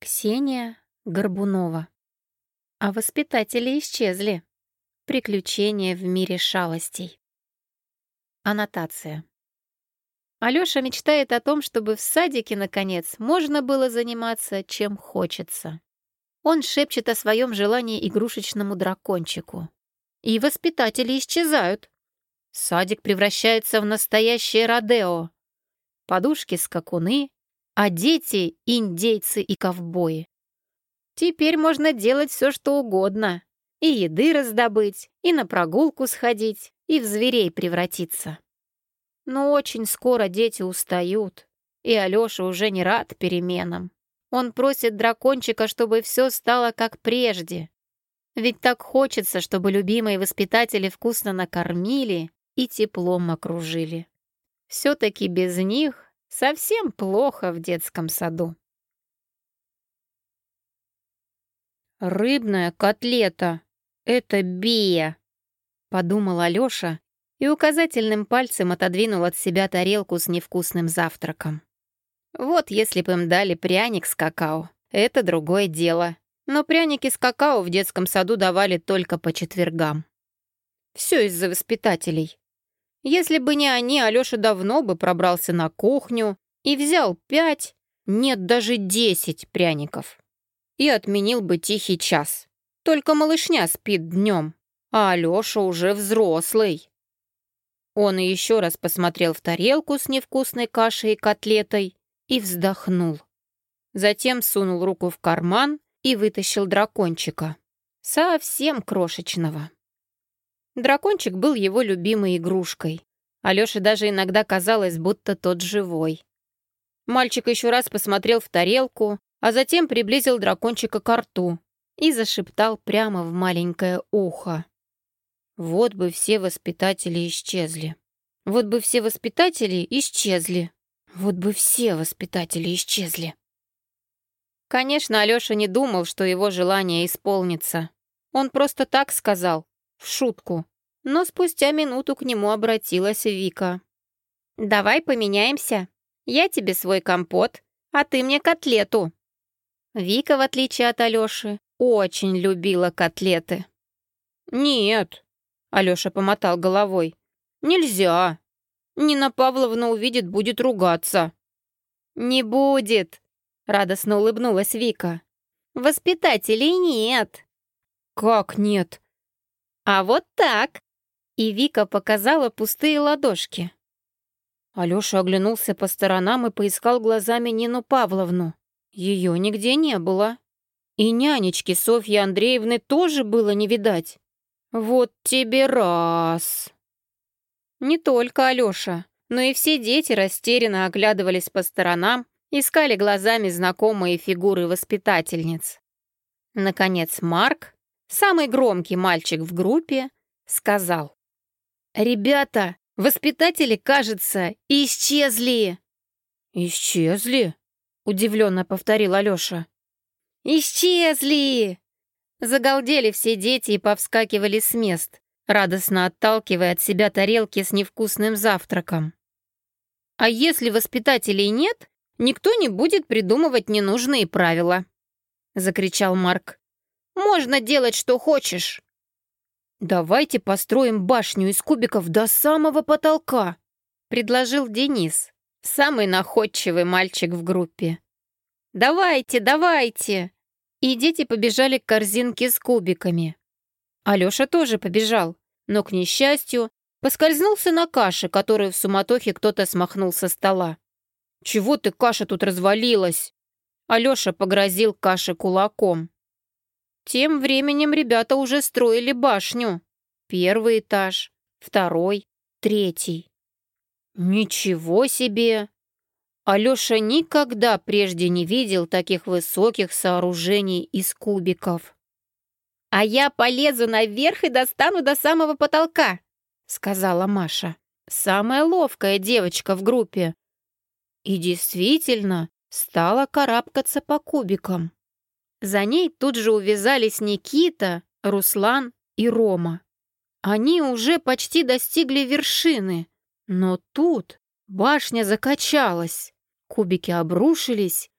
Ксения Горбунова. А воспитатели исчезли. Приключения в мире шалостей. Аннотация. Алёша мечтает о том, чтобы в садике, наконец, можно было заниматься, чем хочется. Он шепчет о своем желании игрушечному дракончику. И воспитатели исчезают. Садик превращается в настоящее родео. Подушки-скакуны, а дети — индейцы и ковбои. Теперь можно делать все, что угодно. И еды раздобыть, и на прогулку сходить, и в зверей превратиться. Но очень скоро дети устают, и Алёша уже не рад переменам. Он просит дракончика, чтобы все стало как прежде. Ведь так хочется, чтобы любимые воспитатели вкусно накормили и теплом окружили. Все-таки без них совсем плохо в детском саду. «Рыбная котлета — это бия», — подумал Алёша и указательным пальцем отодвинул от себя тарелку с невкусным завтраком. Вот если бы им дали пряник с какао, это другое дело. Но пряники с какао в детском саду давали только по четвергам. Все из-за воспитателей. Если бы не они, Алёша давно бы пробрался на кухню и взял 5, нет, даже 10 пряников. И отменил бы тихий час. Только малышня спит днем, а Алёша уже взрослый. Он еще раз посмотрел в тарелку с невкусной кашей и котлетой и вздохнул. Затем сунул руку в карман и вытащил дракончика. Совсем крошечного. Дракончик был его любимой игрушкой. Алёше даже иногда казалось, будто тот живой. Мальчик еще раз посмотрел в тарелку, а затем приблизил дракончика к рту и зашептал прямо в маленькое ухо. Вот бы все воспитатели исчезли. Вот бы все воспитатели исчезли. Вот бы все воспитатели исчезли. Конечно, Алёша не думал, что его желание исполнится. Он просто так сказал, в шутку. Но спустя минуту к нему обратилась Вика. «Давай поменяемся. Я тебе свой компот, а ты мне котлету». Вика, в отличие от Алёши, очень любила котлеты. «Нет», — Алёша помотал головой, — «нельзя. Нина Павловна увидит, будет ругаться». «Не будет», — радостно улыбнулась Вика. «Воспитателей нет». «Как нет?» «А вот так!» И Вика показала пустые ладошки. Алёша оглянулся по сторонам и поискал глазами Нину Павловну. Ее нигде не было. И нянечки Софьи Андреевны тоже было не видать. Вот тебе раз! Не только Алёша, но и все дети растерянно оглядывались по сторонам, искали глазами знакомые фигуры воспитательниц. Наконец Марк, самый громкий мальчик в группе, сказал: «Ребята, воспитатели, кажется, исчезли!» «Исчезли?» — удивленно повторил Алёша. «Исчезли!» Загалдели все дети и повскакивали с мест, радостно отталкивая от себя тарелки с невкусным завтраком. «А если воспитателей нет, никто не будет придумывать ненужные правила», — закричал Марк. «Можно делать, что хочешь». «Давайте построим башню из кубиков до самого потолка», — предложил Денис, самый находчивый мальчик в группе. «Давайте, давайте!» И дети побежали к корзинке с кубиками. Алёша тоже побежал, но, к несчастью, поскользнулся на каше, которую в суматохе кто-то смахнул со стола. «Чего ты, каша тут развалилась?» Алёша погрозил каше кулаком. Тем временем ребята уже строили башню. 1 этаж, 2, 3. Ничего себе! Алёша никогда прежде не видел таких высоких сооружений из кубиков. «А я полезу наверх и достану до самого потолка», — сказала Маша, самая ловкая девочка в группе. И действительно стала карабкаться по кубикам. За ней тут же увязались Никита, Руслан и Рома. Они уже почти достигли вершины, но тут башня закачалась, кубики обрушились